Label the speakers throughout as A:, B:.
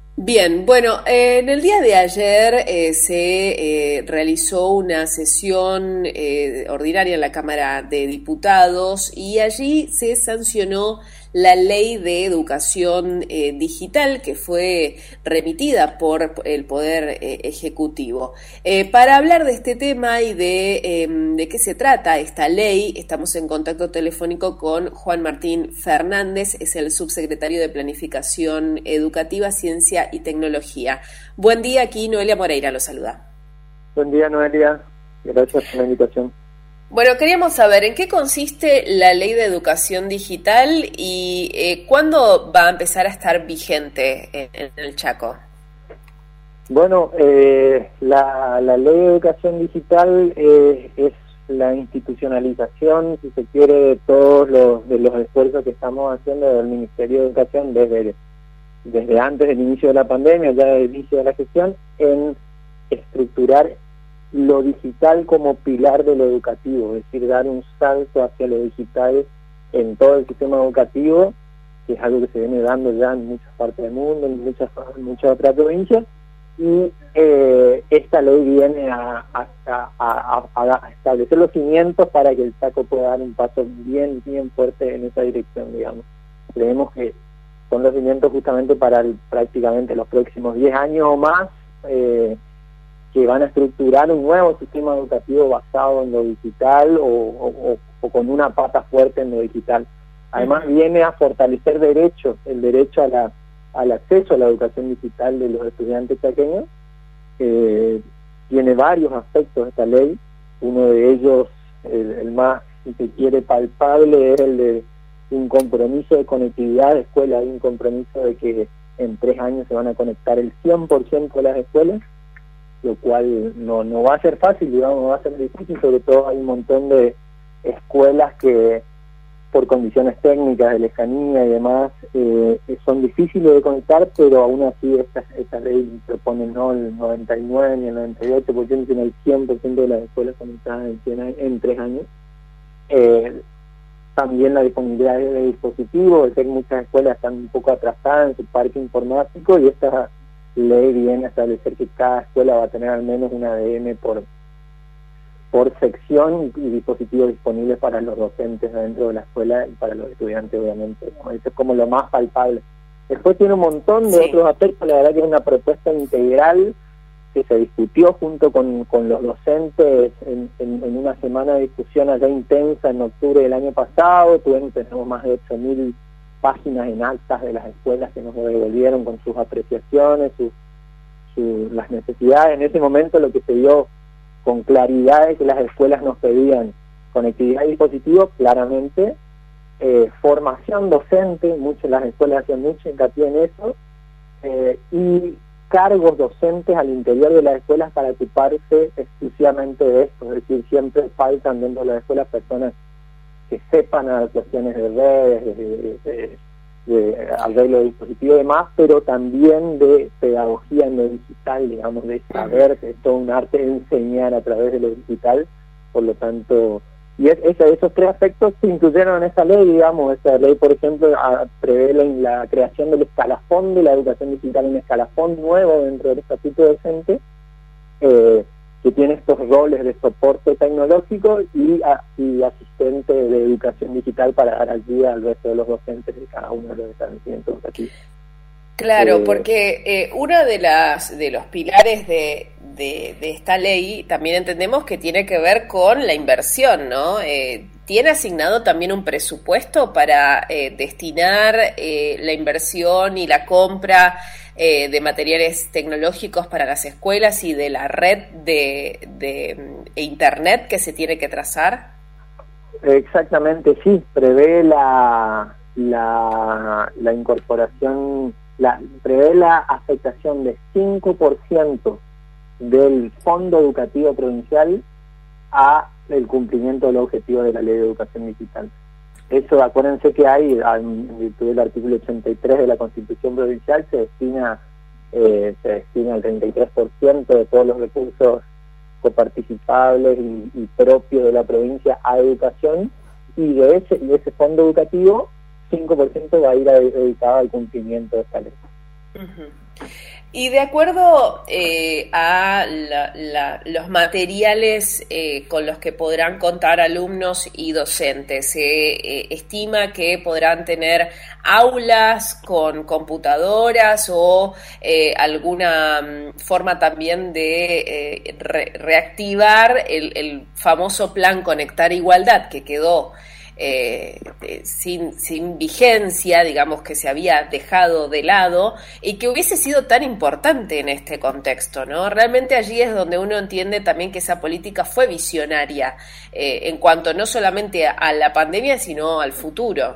A: Bien, bueno, en el día de ayer se realizó una sesión ordinaria en la Cámara de Diputados y allí se sancionó la Ley de Educación Digital que fue remitida por el Poder Ejecutivo. Para hablar de este tema y de qué se trata esta ley, estamos en contacto telefónico con Juan Martín Fernández, es el subsecretario de Planificación Educativa, Ciencia y Tecnología. Buen día, aquí Noelia Moreira lo saluda.
B: Buen día, Noelia. Gracias por la invitación.
A: Bueno, queríamos saber en qué consiste la Ley de Educación Digital y cuándo va a empezar a estar vigente en el Chaco.
B: Bueno, la Ley de Educación Digital es la institucionalización, si se quiere, de todos los esfuerzos que estamos haciendo desde el Ministerio de Educación desde antes del inicio de la pandemia, ya del inicio de la gestión, en estructurar lo digital como pilar de lo educativo, es decir, dar un salto hacia lo digital en todo el sistema educativo, que es algo que se viene dando ya en muchas partes del mundo, en muchas otras provincias, y esta ley viene a establecer los cimientos para que el Chaco pueda dar un paso bien fuerte en esa dirección, digamos. Creemos que son los cimientos justamente para prácticamente los próximos 10 años o más, que van a estructurar un nuevo sistema educativo basado en lo digital o con una pata fuerte en lo digital. Además viene a fortalecer derechos, el derecho al acceso a la educación digital de los estudiantes chaqueños. Tiene varios aspectos esta ley, uno de ellos, el más, si se quiere, palpable, es el de un compromiso de conectividad de escuelas, un compromiso de que en 3 años se van a conectar el 100% de las escuelas, lo cual no va a ser fácil, digamos, no va a ser difícil, sobre todo hay un montón de escuelas que por condiciones técnicas de lejanía y demás son difíciles de conectar, pero aún así esta ley propone no el 99 ni el 98%, sino el 100% de las escuelas conectadas en 3 años. También la disponibilidad de dispositivos, es que muchas escuelas están un poco atrasadas en su parque informático y esta ley viene a establecer que cada escuela va a tener al menos un ADM por sección y dispositivos disponibles para los docentes dentro de la escuela y para los estudiantes, obviamente. Eso es como lo más palpable. Después tiene un montón de otros aspectos, la verdad que es una propuesta integral que se discutió junto con los docentes en una semana de discusión allá intensa en octubre del año pasado. Tenemos más de 8.000 páginas en actas de las escuelas que nos devolvieron con sus apreciaciones, las necesidades. En ese momento lo que se dio con claridad es que las escuelas nos pedían conectividad y dispositivos, claramente, formación docente, las escuelas hacían mucho hincapié en eso, y cargos docentes al interior de las escuelas para ocuparse exclusivamente de esto, es decir, siempre faltan dentro de las escuelas personas que sepan cuestiones de redes, de arreglo de dispositivos y demás, pero también de pedagogía en lo digital, digamos, de saber que es todo un arte enseñar a través de lo digital, por lo tanto, y esos 3 aspectos se incluyeron en esa ley, digamos. Esta ley, por ejemplo, prevé la creación del escalafón de la educación digital, un escalafón nuevo dentro del estatuto docente, que tiene estos roles de soporte tecnológico y asistente de educación digital para dar ayuda al resto de los docentes de cada uno de los establecimientos educativos.
A: Claro, porque uno de los pilares de esta ley también entendemos que tiene que ver con la inversión, ¿no? ¿Tiene asignado también un presupuesto para destinar la inversión y la compra de materiales tecnológicos para las escuelas y de la red de internet que se tiene que trazar?
B: Exactamente, sí, prevé la incorporación, prevé la afectación de 5% del Fondo Educativo Provincial a el cumplimiento del objetivo de la Ley de Educación Digital. Eso, acuérdense que en virtud del artículo 83 de la Constitución Provincial, se destina el 33% de todos los recursos coparticipables y propios de la provincia a educación, y de ese fondo educativo 5% va a ir dedicado al cumplimiento de esta ley.
A: Ujú. Y de acuerdo a los materiales con los que podrán contar alumnos y docentes, se estima que podrán tener aulas con computadoras o alguna forma también de reactivar el famoso plan Conectar Igualdad que quedó sin vigencia, digamos que se había dejado de lado y que hubiese sido tan importante en este contexto, ¿no? Realmente allí es donde uno entiende también que esa política fue visionaria en cuanto no solamente a la pandemia, sino al futuro.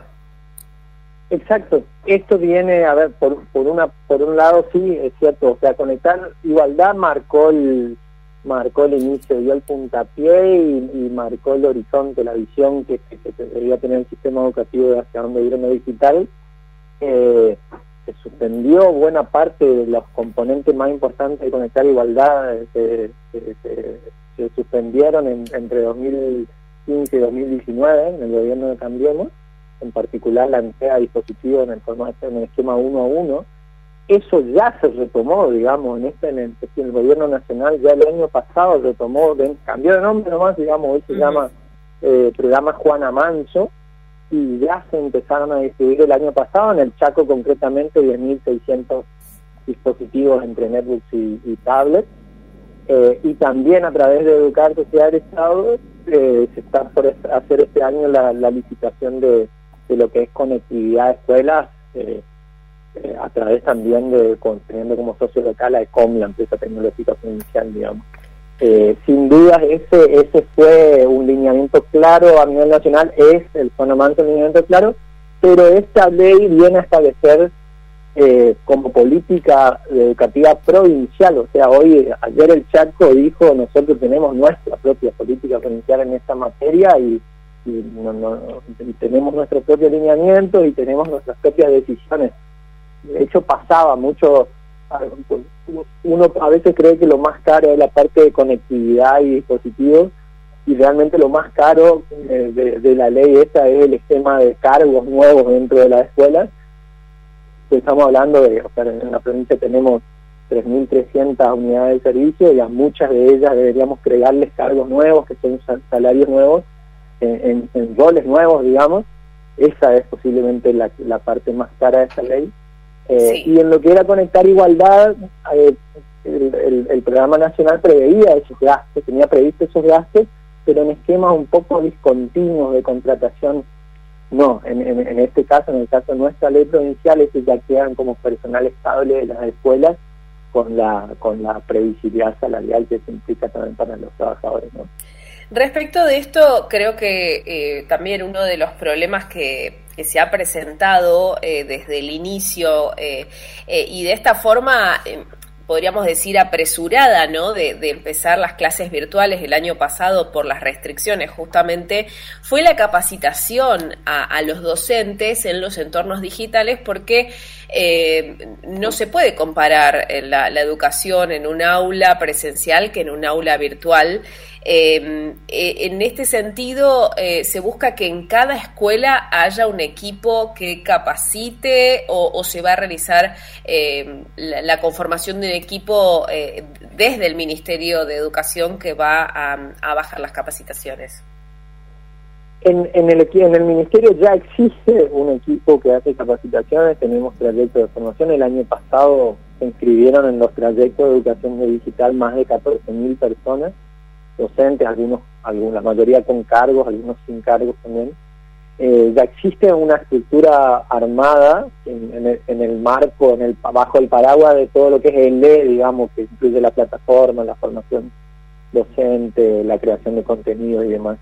B: Exacto. Esto viene, a ver, por un lado sí, es cierto, o sea, Conectar Igualdad marcó el inicio, dio el puntapié y marcó el horizonte, la visión que debería tener el sistema educativo de hacia dónde ir en lo digital. Se suspendió buena parte de los componentes más importantes de Conectar Igualdad, se suspendieron entre 2015 y 2019 en el gobierno de Cambiemos, en particular la entrega de dispositivos en el esquema 1 a 1. Eso ya se retomó, digamos, en el gobierno nacional ya el año pasado retomó, cambió de nombre nomás, digamos, hoy se llama programa Juana Manso, y ya se empezaron a distribuir el año pasado, en el Chaco concretamente 10.600 dispositivos entre netbooks y tablets, y también a través de Educar Sociedad del Estado se está por hacer este año la licitación de lo que es conectividad de escuelas, a través también teniendo como socio local a ECOM, la empresa tecnológica provincial, digamos. Sin dudas ese fue un lineamiento claro a nivel nacional, es el Juana Manso un lineamiento claro, pero esta ley viene a establecer como política educativa provincial, o sea, ayer el Chaco dijo, nosotros tenemos nuestra propia política provincial en esta materia y tenemos nuestro propio lineamiento y tenemos nuestras propias decisiones. De hecho pasaba mucho, uno a veces cree que lo más caro es la parte de conectividad y dispositivos, y realmente lo más caro de la ley esta es el esquema de cargos nuevos dentro de las escuelas. Estamos hablando o sea, en la provincia tenemos 3.300 unidades de servicio y a muchas de ellas deberíamos crearles cargos nuevos, que son salarios nuevos, en roles nuevos, digamos. Esa es posiblemente la parte más cara de esta ley. Sí. Y en lo que era Conectar Igualdad, el programa nacional preveía esos gastos, tenía previsto esos gastos, pero en esquemas un poco discontinuos de contratación. No, en este caso, en el caso de nuestra ley provincial, estos ya quedan como personal estable de las escuelas con la previsibilidad salarial que se implica también para los trabajadores, ¿no?
A: Respecto de esto, creo que también uno de los problemas que se ha presentado desde el inicio y de esta forma, podríamos decir apresurada, ¿no? De empezar las clases virtuales el año pasado por las restricciones justamente, fue la capacitación a los docentes en los entornos digitales, porque no se puede comparar la educación en un aula presencial que en un aula virtual. En este sentido, se busca que en cada escuela haya un equipo que capacite o se va a realizar la conformación de un equipo desde el Ministerio de Educación que va a bajar las capacitaciones.
B: En el Ministerio ya existe un equipo que hace capacitaciones, tenemos proyectos de formación. El año pasado se inscribieron en los proyectos de educación digital más de 14.000 personas, docentes, la mayoría con cargos, algunos sin cargos también. Ya existe una estructura armada en el marco, bajo el paraguas de todo lo que es el E, digamos, que incluye la plataforma, la formación docente, la creación de contenido y demás.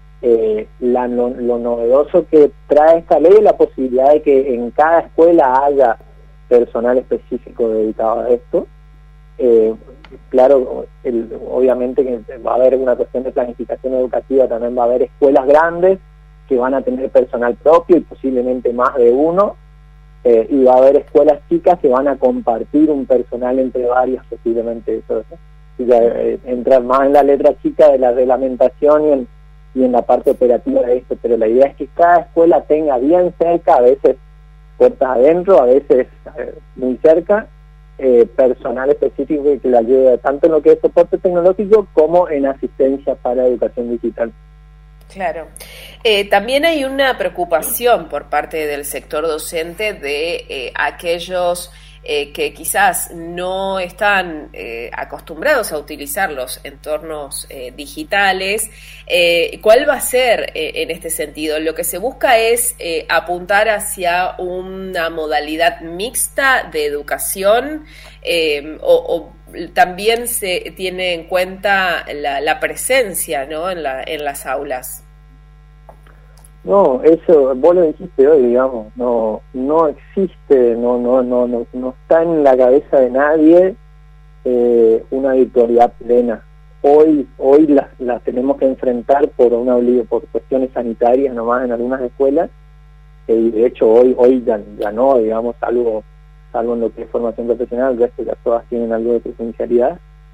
B: Lo novedoso que trae esta ley es la posibilidad de que en cada escuela haya personal específico dedicado a esto. Claro, obviamente que va a haber una cuestión de planificación educativa, también va a haber escuelas grandes que van a tener personal propio y posiblemente más de uno, y va a haber escuelas chicas que van a compartir un personal entre varias, posiblemente eso ya entra más en la letra chica de la reglamentación y en la parte operativa de esto, pero la idea es que cada escuela tenga bien cerca, a veces puertas adentro, a veces muy cerca, personal específico que le ayude tanto en lo que es soporte tecnológico como en asistencia para educación digital.
A: Claro. También hay una preocupación por parte del sector docente de aquellos que quizás no están acostumbrados a utilizar los entornos digitales. ¿Cuál va a ser en este sentido? Lo que se busca es apuntar hacia una modalidad mixta de educación o también se tiene en cuenta la presencia, ¿no?, en las aulas.
B: No, eso vos lo dijiste hoy, digamos, no existe, no está en la cabeza de nadie una virtualidad plena. Hoy las tenemos que enfrentar por cuestiones sanitarias nomás en algunas escuelas, y de hecho hoy ya no, digamos, salvo en lo que es formación profesional, el resto ya todas tienen algo de presencialidad,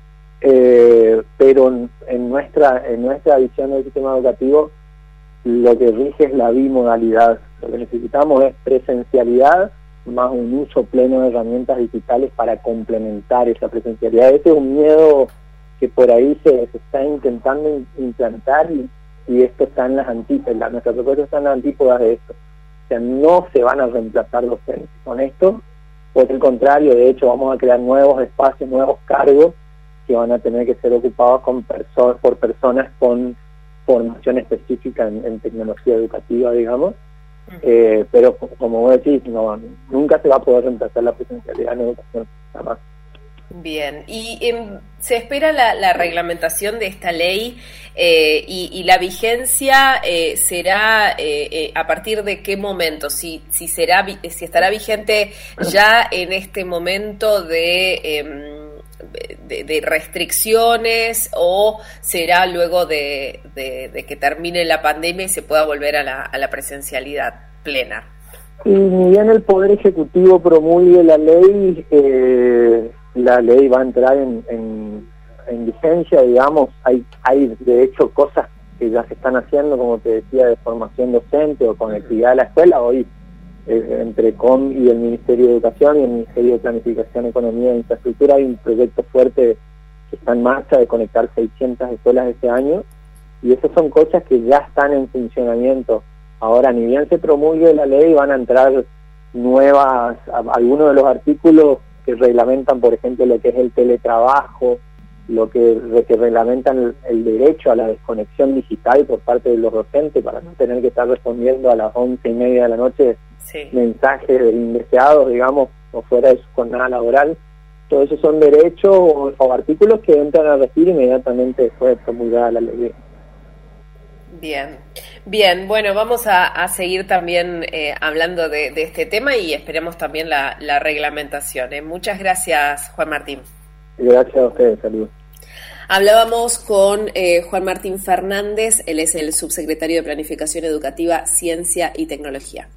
B: pero en nuestra visión del sistema educativo lo que rige es la bimodalidad. Lo que necesitamos es presencialidad más un uso pleno de herramientas digitales para complementar esa presencialidad. Ese es un miedo que por ahí se está intentando implantar y esto está en las antípodas. Nuestra propuesta está en las antípodas de esto. O sea, no se van a reemplazar docentes con esto. Por el contrario, de hecho, vamos a crear nuevos espacios, nuevos cargos que van a tener que ser ocupados por personas con formación específica en tecnología educativa, digamos, pero como vos decís, nunca se va a poder reemplazar la presencialidad en educación, jamás.
A: Bien, y se espera la reglamentación de esta ley y la vigencia será a partir de qué momento, si estará vigente ya en este momento de restricciones o será luego de que termine la pandemia y se pueda volver a la presencialidad plena.
B: Y ni bien el Poder Ejecutivo promulgue la ley va a entrar en vigencia, digamos. Hay de hecho cosas que ya se están haciendo, como te decía, de formación docente o conectividad de la escuela. Hoy entre COM y el Ministerio de Educación y el Ministerio de Planificación, Economía e Infraestructura hay un proyecto fuerte que está en marcha de conectar 600 escuelas este año, y esas son cosas que ya están en funcionamiento. Ahora, ni bien se promulgue la ley, van a entrar algunos de los artículos que reglamentan, por ejemplo, lo que es el teletrabajo, lo que reglamentan el derecho a la desconexión digital por parte de los docentes para no tener que estar respondiendo a las 11:30 de la noche mensajes indeseados, digamos, o fuera de su jornada laboral. Todo eso son derechos o artículos que entran a regir inmediatamente después de promulgada la ley.
A: Bien, bueno, vamos a seguir también hablando de este tema y esperemos también la reglamentación. Muchas gracias, Juan Martín.
B: Gracias a ustedes, saludos.
A: Hablábamos con Juan Martín Fernández, él es el subsecretario de Planificación Educativa, Ciencia y Tecnología.